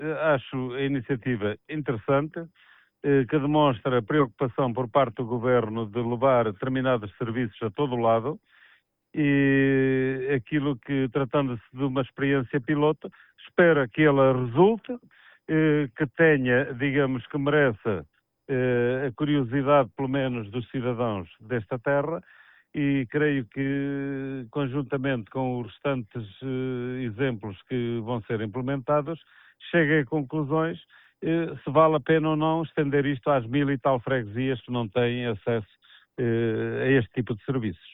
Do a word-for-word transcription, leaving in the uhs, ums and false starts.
acho a iniciativa interessante, eh, que demonstra preocupação por parte do Governo de levar determinados serviços a todo o lado e aquilo que, tratando-se de uma experiência piloto, espera que ela resulte, eh, que tenha, digamos, que mereça eh, a curiosidade, pelo menos, dos cidadãos desta terra e creio que, conjuntamente com os restantes eh, exemplos que vão ser implementados, chegue a conclusões eh, se vale a pena ou não estender isto às mil e tal freguesias que não têm acesso eh, a este tipo de serviços.